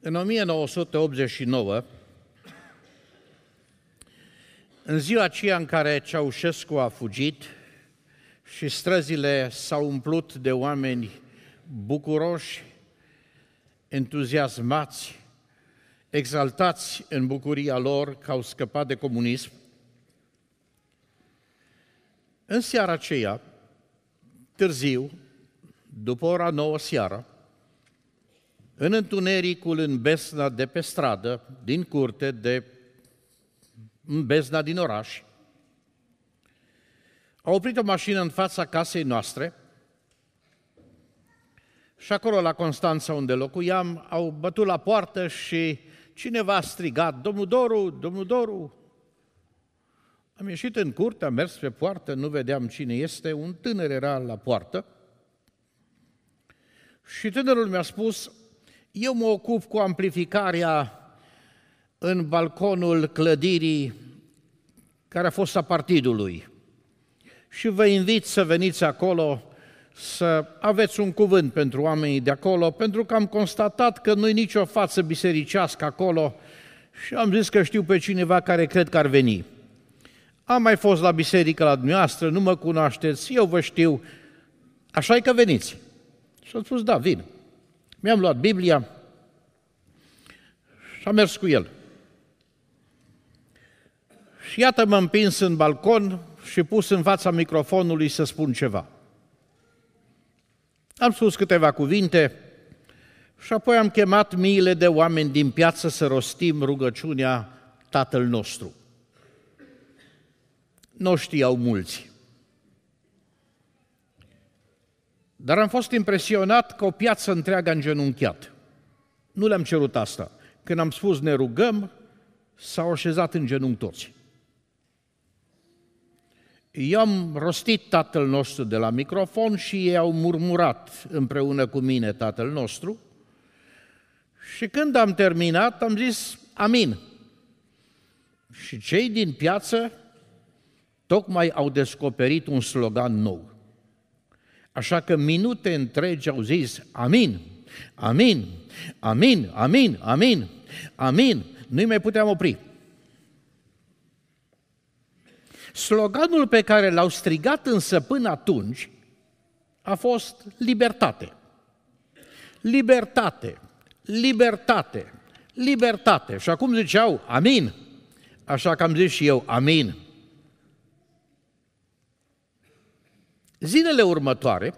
În 1989, în ziua aceea în care Ceaușescu a fugit și străzile s-au umplut de oameni bucuroși, entuziasmați, exaltați în bucuria lor că au scăpat de comunism, în seara aceea, târziu, după ora 9 seara, în întunericul în bezna de pe stradă, din curte, în bezna din oraș, a oprit o mașină în fața casei noastre și acolo, la Constanța, unde locuiam, au bătut la poartă și cineva a strigat, Domnul Doru, Domnul Doru! Am ieșit în curte, am mers pe poartă, nu vedeam cine este, un tânăr era la poartă și tânărul mi-a spus, eu mă ocup cu amplificarea în balconul clădirii care a fost a partidului și vă invit să veniți acolo să aveți un cuvânt pentru oamenii de acolo, pentru că am constatat că nu-i nicio față bisericească acolo și am zis că știu pe cineva care cred că ar veni. Am mai fost la biserică la dumneavoastră, nu mă cunoașteți, eu vă știu, așa-i că veniți. Și am spus, da, vin. Mi-am luat Biblia și am mers cu el. Și iată m-am împins în balcon și pus în fața microfonului să spun ceva. Am spus câteva cuvinte și apoi am chemat miile de oameni din piață să rostim rugăciunea Tatăl nostru. Nu știau mulți. Dar am fost impresionat că o piață întreagă a îngenunchiat. Nu le-am cerut asta. Când am spus ne rugăm, s-au așezat în genunchi toți. Eu am rostit Tatăl nostru de la microfon și ei au murmurat împreună cu mine Tatăl nostru și când am terminat am zis amin. Și cei din piață tocmai au descoperit un slogan nou. Așa că minute întregi au zis amin, amin, amin, amin, amin, amin. Nu-i mai puteam opri. Sloganul pe care l-au strigat însă până atunci a fost libertate. Libertate, libertate, libertate. Și acum ziceau amin, așa că am zis și eu amin. Zilele următoare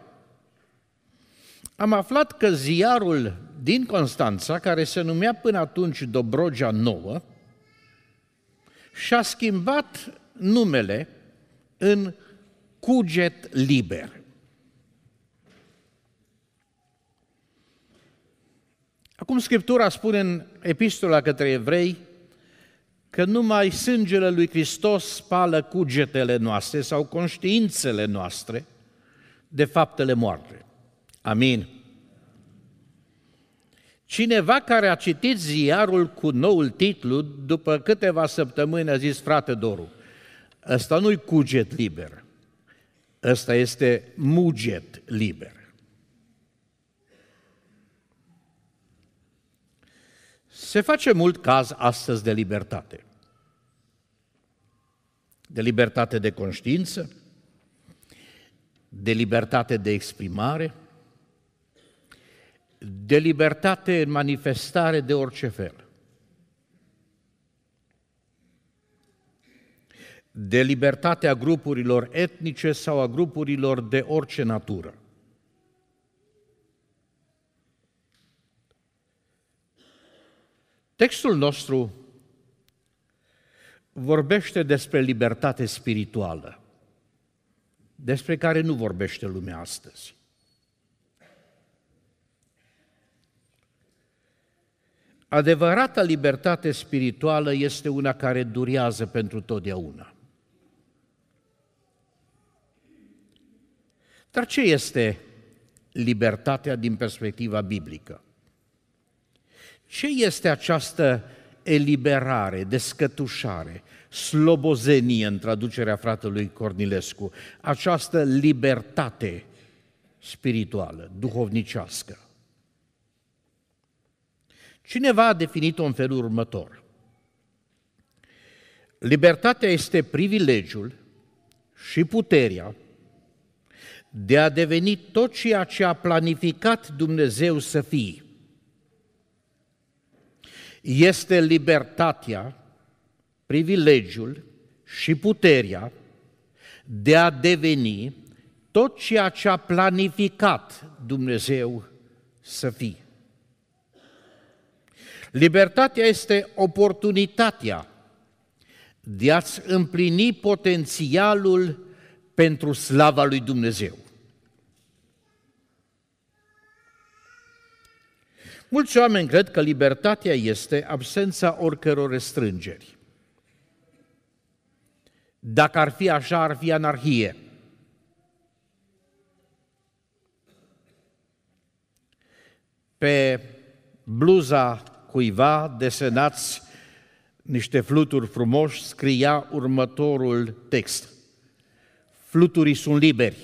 am aflat că ziarul din Constanța, care se numea până atunci Dobrogea Nouă, și-a schimbat numele în Cuget Liber. Acum Scriptura spune în Epistola către Evrei că numai sângele lui Hristos spală cugetele noastre sau conștiințele noastre de faptele moarte. Amin. Cineva care a citit ziarul cu noul titlu, după câteva săptămâni a zis, frate Doru, ăsta nu-i cuget liber, ăsta este muget liber. Se face mult caz astăzi de libertate. De libertate de conștiință, de libertate de exprimare, de libertate în manifestare de orice fel. De libertatea grupurilor etnice sau a grupurilor de orice natură. Textul nostru vorbește despre libertate spirituală, despre care nu vorbește lumea astăzi. Adevărata libertate spirituală este una care durează pentru totdeauna. Dar ce este libertatea din perspectiva biblică? Ce este această eliberare, descătușare, slobozenie în traducerea fratelui Cornilescu, această libertate spirituală, duhovnicească? Cineva a definit-o în felul următor. Libertatea este privilegiul și puterea de a deveni tot ceea ce a planificat Dumnezeu să fie. Este libertatea, privilegiul și puterea de a deveni tot ceea ce a planificat Dumnezeu să fie. Libertatea este oportunitatea de a-ți împlini potențialul pentru slava lui Dumnezeu. Mulți oameni cred că libertatea este absența oricăror restrângeri. Dacă ar fi așa, ar fi anarhie. Pe bluza cuiva desenați niște fluturi frumoși, scria următorul text: fluturii sunt liberi.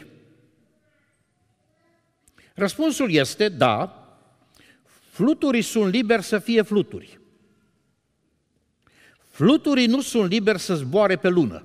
Răspunsul este da, fluturii sunt liberi să fie fluturi. Fluturii nu sunt liberi să zboare pe lună.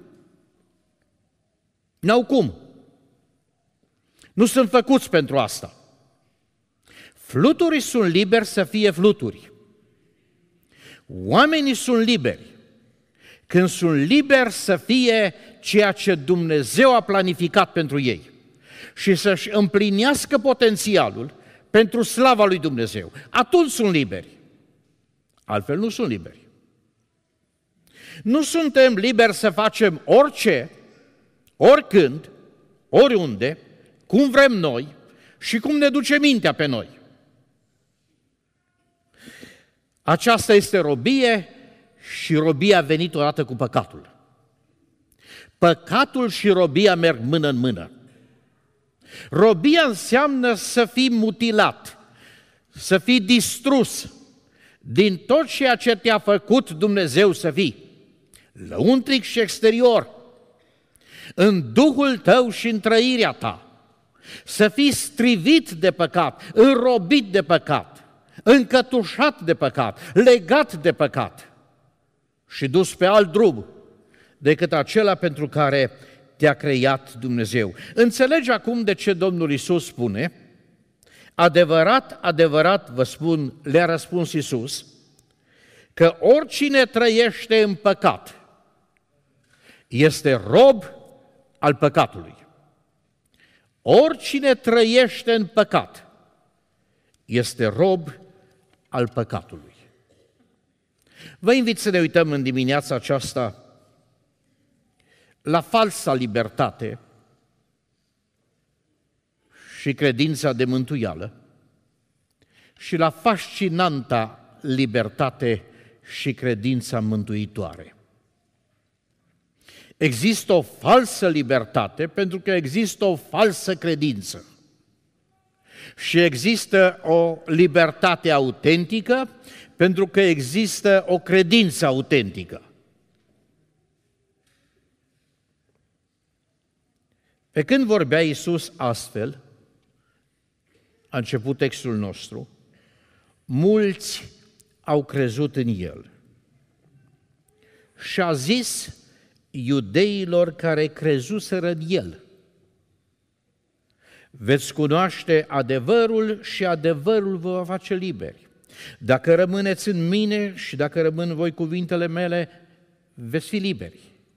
N-au cum. Nu sunt făcuți pentru asta. Fluturii sunt liberi să fie fluturi. Oamenii sunt liberi când sunt liberi să fie ceea ce Dumnezeu a planificat pentru ei și să-și împlinească potențialul pentru slava lui Dumnezeu. Atunci sunt liberi. Altfel nu sunt liberi. Nu suntem liberi să facem orice, oricând, oriunde, cum vrem noi și cum ne duce mintea pe noi. Aceasta este robie și robia a venit odată cu păcatul. Păcatul și robia merg mână în mână. Robia înseamnă să fii mutilat, să fii distrus din tot ceea ce te-a făcut Dumnezeu să fii, lăuntric și exterior, în Duhul tău și în trăirea ta, să fii strivit de păcat, înrobit de păcat, încătușat de păcat, legat de păcat și dus pe alt drum decât acela pentru care te-a creat Dumnezeu. Înțelegi acum de ce Domnul Iisus spune: adevărat, adevărat vă spun, le-a răspuns Iisus, că oricine trăiește în păcat este rob al păcatului. Oricine trăiește în păcat este rob al păcatului. Vă invit să ne uităm în dimineața aceasta la falsa libertate și credința de mântuială și la fascinanta libertate și credința mântuitoare. Există o falsă libertate pentru că există o falsă credință. Și există o libertate autentică pentru că există o credință autentică. Pe când vorbea Iisus astfel, a început textul nostru, mulți au crezut în El. Și a zis iudeilor care crezuseră în El: veți cunoaște adevărul și adevărul vă va face liberi. Dacă rămâneți în mine și dacă rămân voi cuvintele mele, veți fi liberi.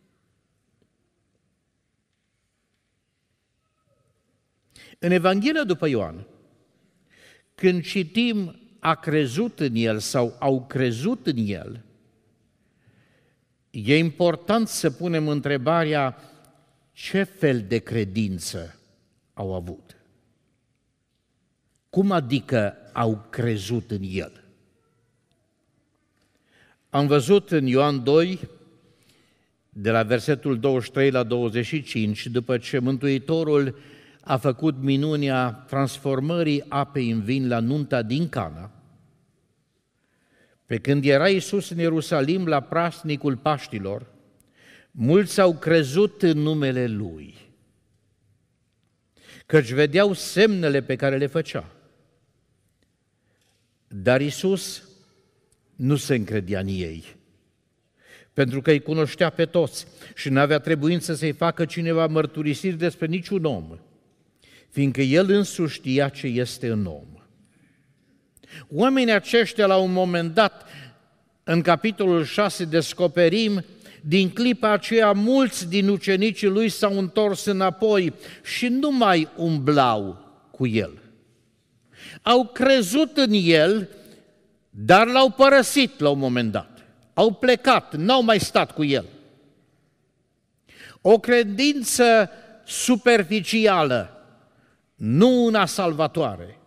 În Evanghelia după Ioan, când citim a crezut în El sau au crezut în El, e important să punem întrebarea: ce fel de credință au avut? Cum adică au crezut în El? Am văzut în Ioan 2, de la versetul 23 la 25, după ce Mântuitorul a făcut minunea transformării apei în vin la nunta din Cana, pe când era Iisus în Ierusalim la praznicul Paștilor, mulți au crezut în numele Lui, căci vedeau semnele pe care le făcea. Dar Iisus nu se încredea în ei, pentru că îi cunoștea pe toți și n-avea trebuință să-i facă cineva mărturisiri despre niciun om, fiindcă el însuși știa ce este în om. Oamenii aceștia, la un moment dat, în capitolul 6, descoperim, din clipa aceea, mulți din ucenicii lui s-au întors înapoi și nu mai umblau cu el. Au crezut în el, dar l-au părăsit la un moment dat. Au plecat, n-au mai stat cu el. O credință superficială, nu una salvatoare.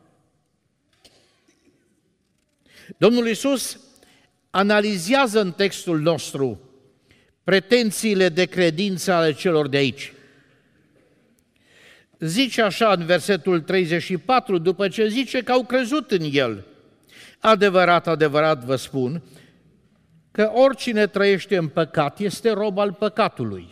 Domnul Iisus analizează în textul nostru pretențiile de credință ale celor de aici. Zice așa în versetul 34, după ce zice că au crezut în el: adevărat, adevărat vă spun că oricine trăiește în păcat este rob al păcatului.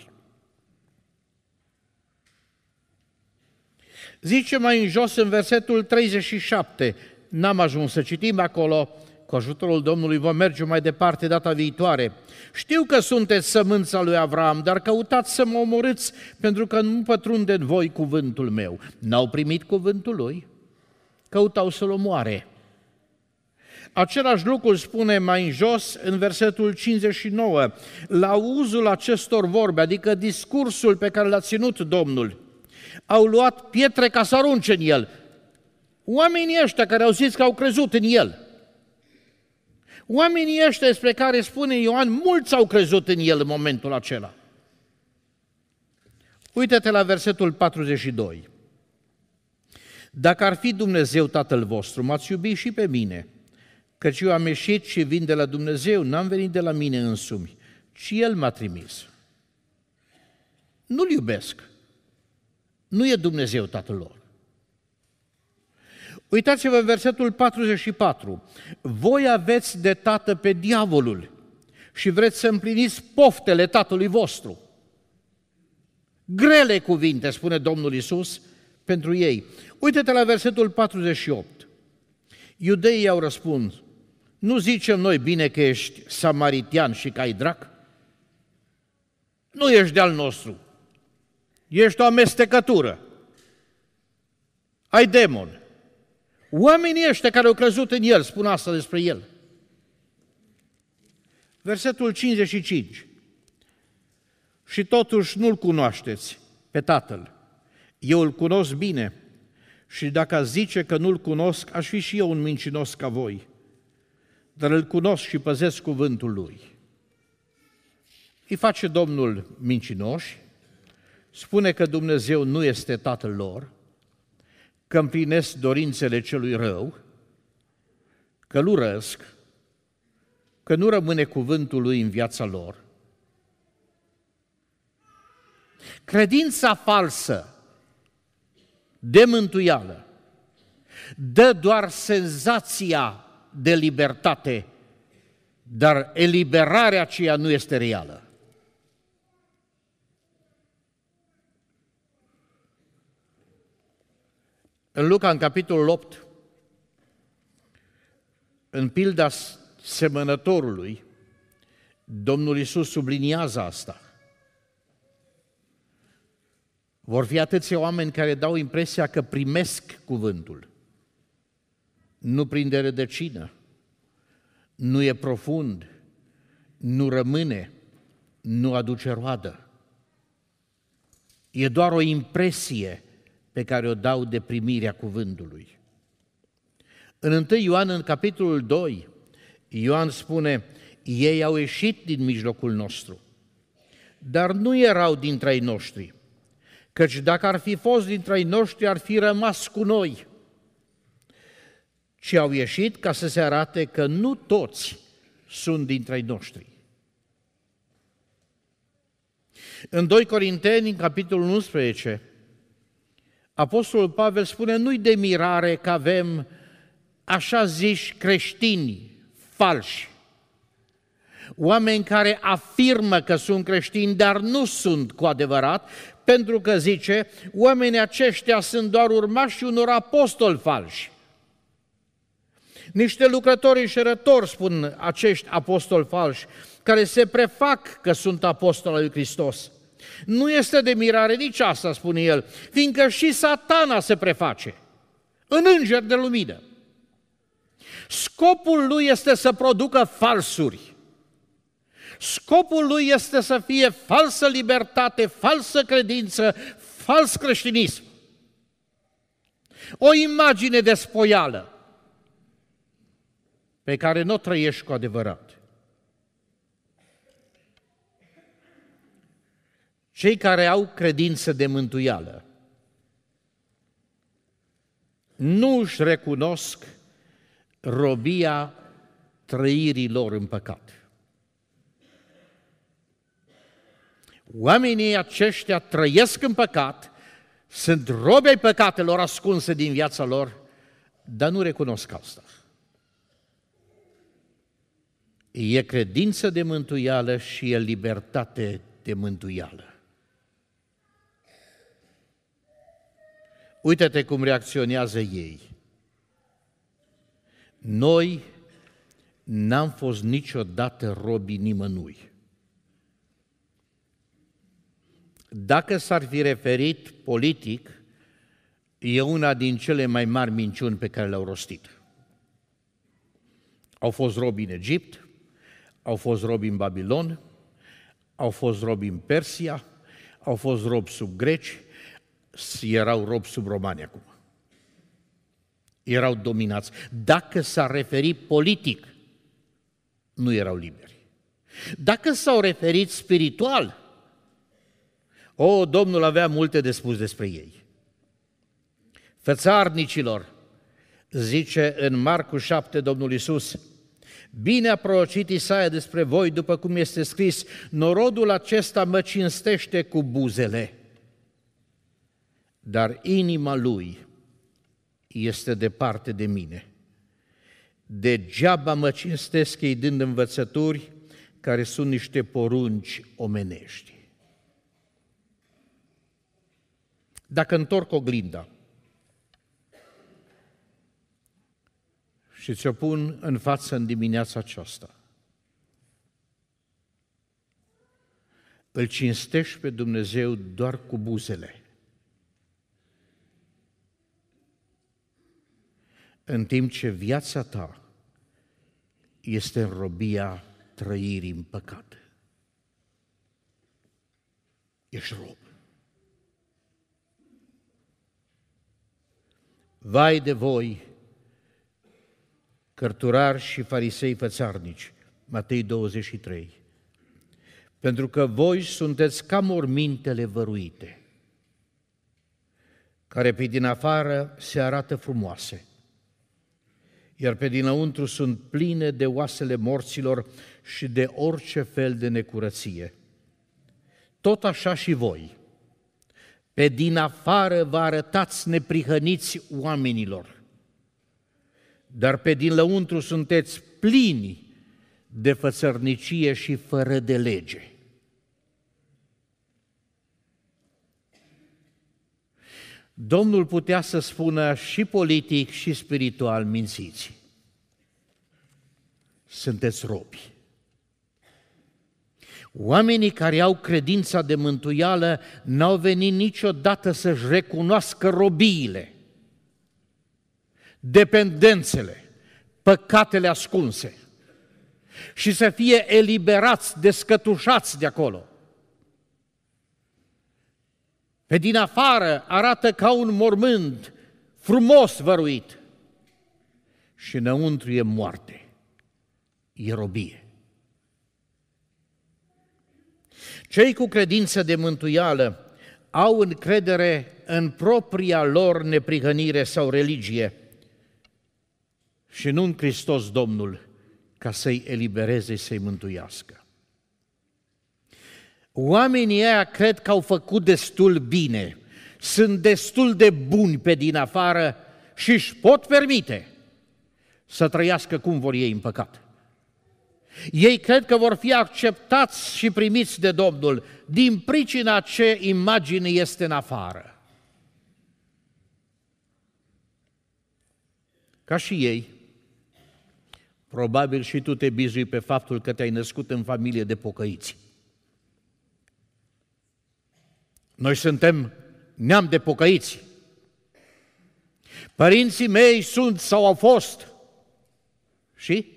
Zice mai în jos în versetul 37, n-am ajuns să citim acolo, cu ajutorul Domnului vom merge mai departe data viitoare. Știu că sunteți sămânța lui Avram, dar căutați să mă omorâți pentru că nu pătrunde în voi cuvântul meu. N-au primit cuvântul lui, căutau să-l omoare. Același lucru spune mai în jos, în versetul 59, la auzul acestor vorbe, adică discursul pe care l-a ținut Domnul, au luat pietre ca să arunce în el. Oamenii ăștia care au zis că au crezut în el, oamenii ăștia despre care spune Ioan, mulți au crezut în el în momentul acela. Uită-te la versetul 42. Dacă ar fi Dumnezeu Tatăl vostru, m-ați iubi și pe mine, căci eu am ieșit și vin de la Dumnezeu, n-am venit de la mine însumi, ci El m-a trimis. Nu-L iubesc. Nu e Dumnezeu Tatăl lor. Uitați-vă versetul 44. Voi aveți de tată pe diavolul și vreți să împliniți poftele tatălui vostru. Grele cuvinte, spune Domnul Iisus pentru ei. Uite-te la versetul 48. Iudeii i-au răspuns: nu zicem noi bine că ești samaritian și că ai drac? Nu ești de-al nostru. Ești o amestecătură. Ai demon. Oamenii ăștia care au crezut în el spun asta despre el. Versetul 55. Și totuși nu-L cunoașteți pe Tatăl. Eu îl cunosc bine și dacă aș zice că nu-L cunosc, aș fi și eu un mincinos ca voi. Dar îl cunosc și păzesc cuvântul Lui. Îi face Domnul mincinoși, spune că Dumnezeu nu este Tatăl lor, că împlinesc dorințele celui rău, că-L urăsc, că nu rămâne cuvântul Lui în viața lor. Credința falsă de mântuială dă doar senzația de libertate, dar eliberarea aceea nu este reală. În Luca, în capitolul 8, în pilda semănătorului, Domnul Iisus subliniază asta. Vor fi atâția oameni care dau impresia că primesc cuvântul. Nu prinde rădăcină, nu e profund, nu rămâne, nu aduce roadă. E doar o impresie pe care o dau de primirea cuvântului. În 1 Ioan, în capitolul 2, Ioan spune: ei au ieșit din mijlocul nostru, dar nu erau dintre ai noștri, căci dacă ar fi fost dintre ai noștri, ar fi rămas cu noi, ci au ieșit ca să se arate că nu toți sunt dintre ai noștri. În 2 Corinteni, în capitolul 11, Apostolul Pavel spune: nu-i de mirare că avem așa ziși creștini falși, oameni care afirmă că sunt creștini, dar nu sunt cu adevărat, pentru că, zice, oamenii aceștia sunt doar urmași unor apostoli falși. Niște lucrători înșelători, spun acești apostoli falși, care se prefac că sunt apostoli al lui Hristos. Nu este de mirare nici asta, spune el, fiindcă și Satana se preface în înger de lumină. Scopul lui este să producă falsuri. Scopul lui este să fie falsă libertate, falsă credință, fals creștinism. O imagine despoială pe care nu o trăiești cu adevărat. Cei care au credință de mântuială nu își recunosc robia trăirii lor în păcat. Oamenii aceștia trăiesc în păcat, sunt robi ai păcatelor ascunse din viața lor, dar nu recunosc asta. E credință de mântuială și e libertate de mântuială. Uită-te cum reacționează ei. Noi n-am fost niciodată robii nimănui. Dacă s-ar fi referit politic, e una din cele mai mari minciuni pe care le-au rostit. Au fost robi în Egipt, au fost robi în Babilon, au fost robi în Persia, au fost robi sub greci, erau robi sub romani acum. Erau dominați. Dacă s-ar referi politic, nu erau liberi. Dacă s-au referit spiritual, Domnul avea multe de spus despre ei. Fățarnicilor, zice în Marcu 7 Domnul Iisus, bine a prorocit Isaia despre voi, după cum este scris, norodul acesta mă cinstește cu buzele, dar inima lui este departe de mine. Degeaba mă cinstesc ei dând învățături care sunt niște porunci omenești. Dacă întorc oglinda și ți-o pun în față în dimineața aceasta, îl cinstești pe Dumnezeu doar cu buzele, în timp ce viața ta este în robia trăirii în păcat. Ești rob. Vai de voi, cărturari și farisei fățarnici, Matei 23, pentru că voi sunteți ca mormintele văruite, care pe din afară se arată frumoase, iar pe dinăuntru sunt pline de oasele morților și de orice fel de necurăție. Tot așa și voi, pe din afară vă arătați neprihăniți oamenilor, dar pe din lăuntru sunteți plini de fățărnicie și fără de lege. Domnul putea să spună și politic și spiritual, mințiți. Sunteți robi. Oamenii care au credința de mântuială n-au venit niciodată să-și recunoască robiile, dependențele, păcatele ascunse și să fie eliberați, descătușați de acolo. Pe din afară arată ca un mormânt frumos văruit și înăuntru e moarte, e robie. Cei cu credință de mântuială au încredere în propria lor neprihănire sau religie și nu în Hristos Domnul ca să-i elibereze, să-i mântuiască. Oamenii ăia cred că au făcut destul bine, sunt destul de buni pe din afară și își pot permite să trăiască cum vor ei în păcat. Ei cred că vor fi acceptați și primiți de Domnul din pricina ce imagine este în afară. Ca și ei, Probabil și tu te bizui pe faptul că te-ai născut în familie de pocăiți. Noi suntem neam de pocăiți. Părinții mei sunt sau au fost. Și?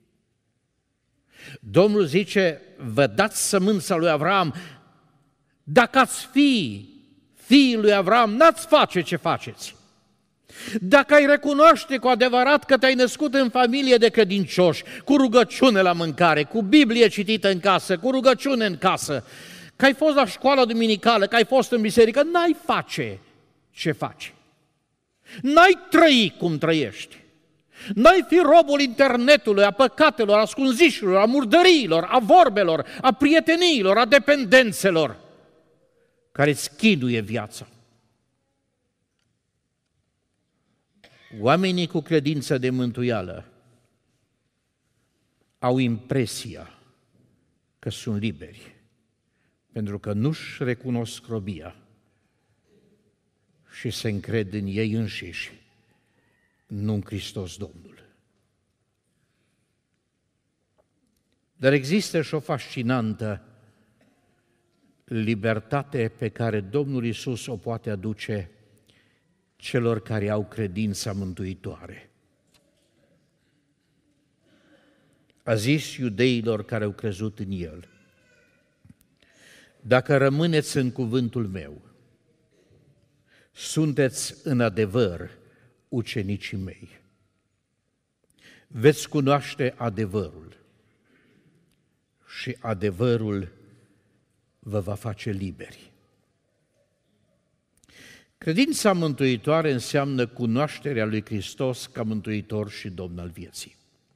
Domnul zice, vă dați sămânța lui Avram, dacă ați fi fiii lui Avram, n-ați face ce faceți. Dacă ai recunoaște cu adevărat că te-ai născut în familie de credincioși, cu rugăciune la mâncare, cu Biblie citită în casă, cu rugăciune în casă, că ai fost la școala duminicală, că ai fost în biserică, n-ai face ce faci. N-ai trăi cum trăiești. N-ai fi robul internetului, a păcatelor, a scunzișurilor, a murdăriilor, a vorbelor, a prieteniilor, a dependențelor care îți chinuie viața. Oamenii cu credință de mântuială au impresia că sunt liberi, pentru că nu-și recunosc robia și se încred în ei înșiși, nu în Hristos Domnul. Dar există și o fascinantă libertate pe care Domnul Iisus o poate aduce celor care au credința mântuitoare. A zis iudeilor care au crezut în El, dacă rămâneți în cuvântul meu, sunteți în adevăr ucenicii mei. Veți cunoaște adevărul și adevărul vă va face liberi. Credința mântuitoare înseamnă cunoașterea lui Hristos ca Mântuitor și Domn al vieții.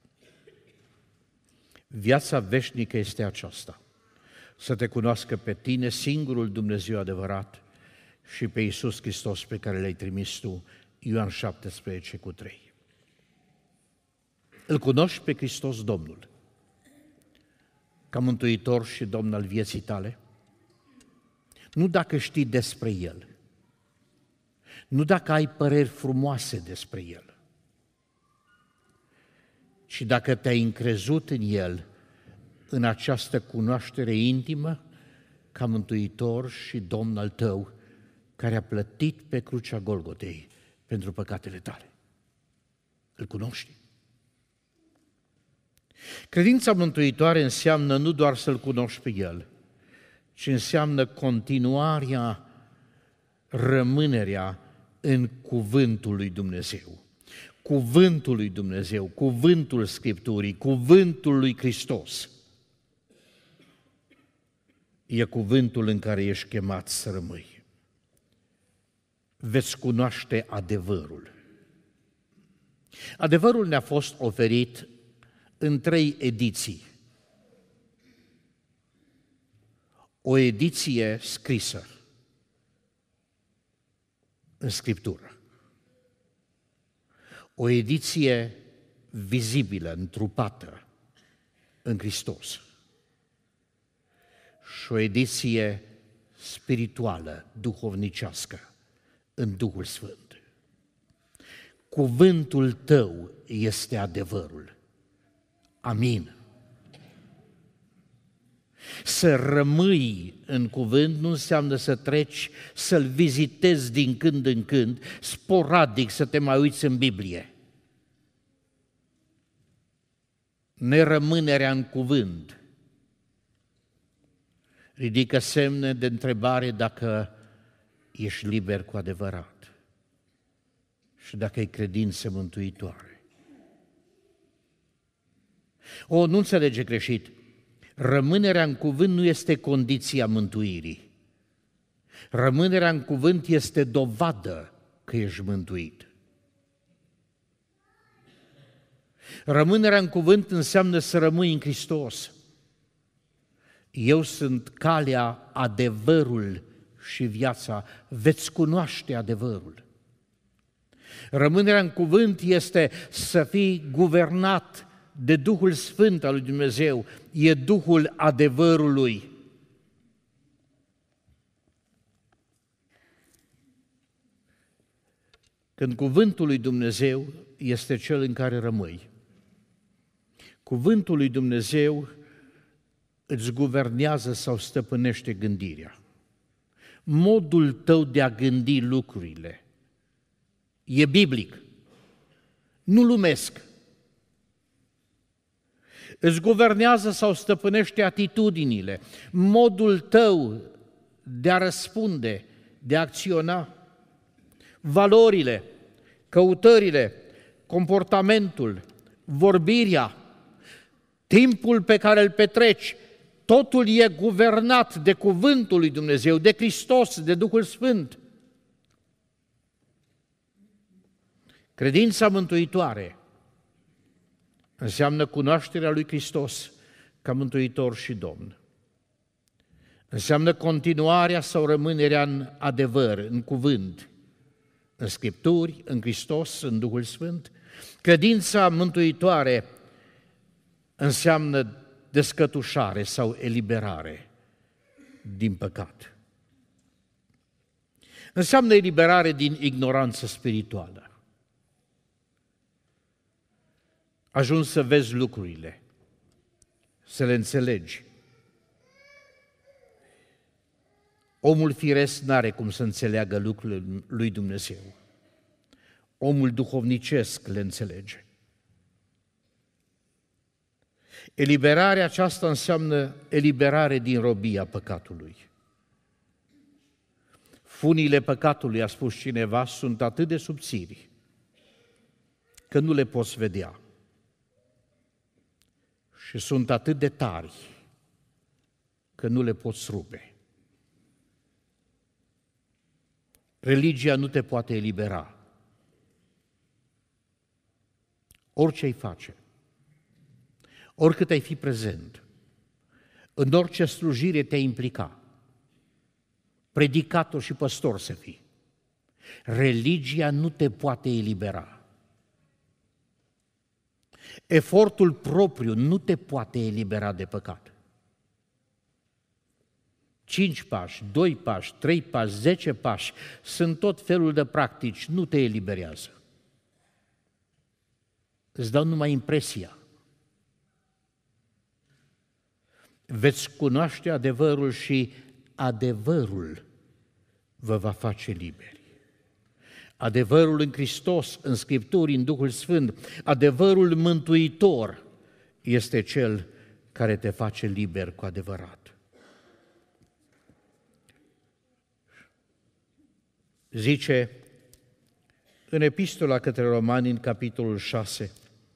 Viața veșnică este aceasta, să te cunoască pe tine, singurul Dumnezeu adevărat, și pe Iisus Hristos pe care l-ai trimis tu, Ioan 17:3. Îl cunoști pe Hristos Domnul ca Mântuitor și Domn al vieții tale? Nu dacă știi despre El, nu dacă ai păreri frumoase despre El, ci dacă te-ai încrezut în El, în această cunoaștere intimă, ca Mântuitor și Domn al tău, care a plătit pe crucea Golgotei pentru păcatele tale. Îl cunoști? Credința mântuitoare înseamnă nu doar să-L cunoști pe El, ci înseamnă continuarea, rămânerea în cuvântul lui Dumnezeu. Cuvântul lui Dumnezeu, cuvântul Scripturii, cuvântul lui Hristos. E cuvântul în care ești chemat să rămâi. Veți cunoaște adevărul. Adevărul ne-a fost oferit în 3 ediții. O ediție scrisă în Scriptură, o ediție vizibilă, întrupată în Hristos și o ediție spirituală, duhovnicească, în Duhul Sfânt. Cuvântul tău este adevărul. Amin. Să rămâi în cuvânt nu înseamnă să treci, să-l vizitezi din când în când, sporadic să te mai uiți în Biblie. Nerămânerea în cuvânt ridică semne de întrebare dacă ești liber cu adevărat și dacă ai credință mântuitoare. Nu înțelege greșit. Rămânerea în cuvânt nu este condiția mântuirii. Rămânerea în cuvânt este dovadă că ești mântuit. Rămânerea în cuvânt înseamnă să rămâi în Hristos. Eu sunt calea, adevărul și viața. Veți cunoaște adevărul. Rămânerea în cuvânt este să fii guvernat de Duhul Sfânt al lui Dumnezeu, e Duhul adevărului. Când cuvântul lui Dumnezeu este cel în care rămâi, Cuvântul lui Dumnezeu îți guvernează sau stăpânește gândirea. Modul tău de a gândi lucrurile e biblic, nu lumesc. Îți guvernează sau stăpânește atitudinile, modul tău de a răspunde, de a acționa, valorile, căutările, comportamentul, vorbirea, timpul pe care îl petreci, totul e guvernat de Cuvântul lui Dumnezeu, de Hristos, de Duhul Sfânt. Credința mântuitoare înseamnă cunoașterea lui Hristos ca Mântuitor și Domn. Înseamnă continuarea sau rămânerea în adevăr, în cuvânt, în Scripturi, în Hristos, în Duhul Sfânt. Credința mântuitoare înseamnă descătușare sau eliberare din păcat. Înseamnă eliberare din ignoranță spirituală. Ajungi să vezi lucrurile, să le înțelegi. Omul firesc n-are cum să înțeleagă lucrurile lui Dumnezeu. Omul duhovnicesc le înțelege. Eliberarea aceasta înseamnă eliberare din robia păcatului. Funile păcatului, a spus cineva, sunt atât de subțiri că nu le poți vedea. Și sunt atât de tari că nu le poți rupe. Religia nu te poate elibera. Orice ai face, oricât ai fi prezent, în orice slujire te-ai implica, predicator și păstor să fii, religia nu te poate elibera. Efortul propriu nu te poate elibera de păcat. 5 pași, 2 pași, 3 pași, 10 pași, sunt tot felul de practici, nu te eliberează. Îți dau numai impresia. Veți cunoaște adevărul și adevărul vă va face liberi. Adevărul în Hristos, în Scripturi, în Duhul Sfânt, adevărul mântuitor este cel care te face liber cu adevărat. Zice în Epistola către Romani, în capitolul 6,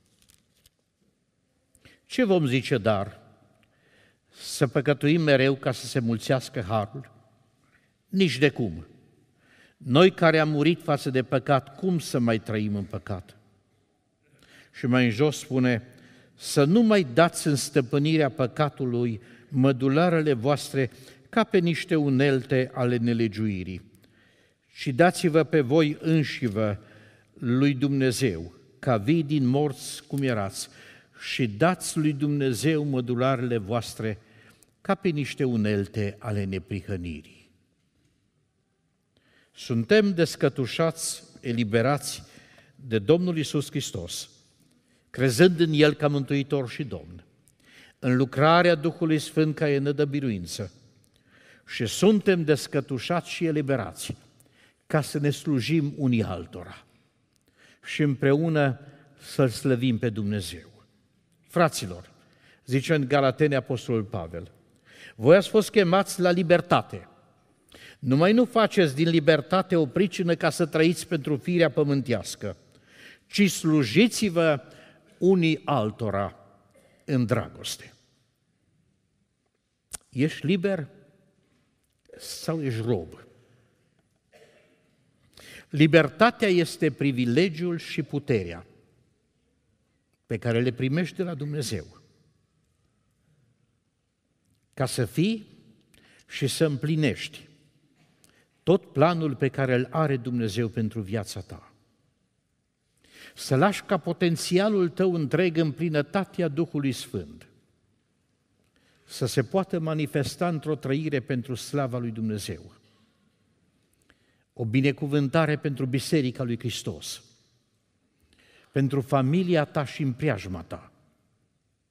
ce vom zice dar? Să păcătuim mereu ca să se mulțească harul? Nici de cum. Noi care am murit față de păcat, cum să mai trăim în păcat? Și mai în jos spune, să nu mai dați în stăpânirea păcatului mădularele voastre ca pe niște unelte ale nelegiuirii, și dați-vă pe voi înșivă lui Dumnezeu, ca vii din morți cum erați, și dați lui Dumnezeu mădularele voastre ca pe niște unelte ale neprihănirii. Suntem descătușați, eliberați de Domnul Iisus Hristos, crezând în El ca Mântuitor și Domn, în lucrarea Duhului Sfânt care ne dă biruință, și suntem descătușați și eliberați ca să ne slujim unii altora și împreună să-L slăvim pe Dumnezeu. Fraților, zice în Galateni Apostolul Pavel, voi ați fost chemați la libertate. Numai nu faceți din libertate o pricină ca să trăiți pentru firea pământească, ci slujiți-vă unii altora în dragoste. Ești liber sau ești rob? Libertatea este privilegiul și puterea pe care le primești de la Dumnezeu, ca să fii și să împlinești tot planul pe care îl are Dumnezeu pentru viața ta. Să lași ca potențialul tău întreg în plinătatea Duhului Sfânt, să se poată manifesta într-o trăire pentru slava lui Dumnezeu. O binecuvântare pentru Biserica lui Hristos, pentru familia ta și în preajma ta.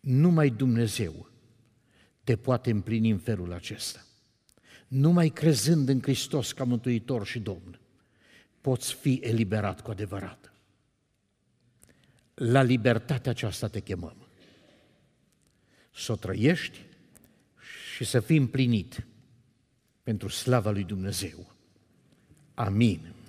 Numai Dumnezeu te poate împlini în felul acesta. Numai crezând în Hristos ca Mântuitor și Domn, poți fi eliberat cu adevărat. La libertatea aceasta te chemăm. Să o trăiești și să fii împlinit pentru slava lui Dumnezeu. Amin.